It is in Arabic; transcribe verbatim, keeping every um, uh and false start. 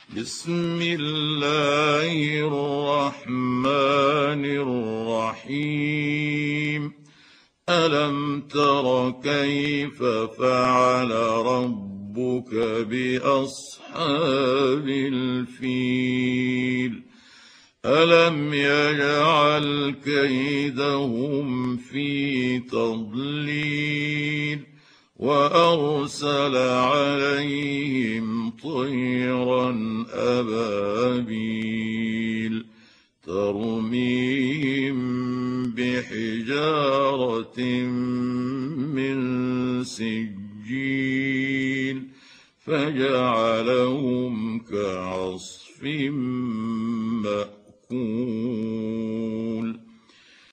بسم الله الرحمن الرحيم. ألم تر كيف فعل ربك بأصحاب الفيل؟ ألم يجعل كيدهم في تضليل وأرسل عليهم طيرا أبابيل ترميهم بحجارة من سجيل فجعلهم كعصف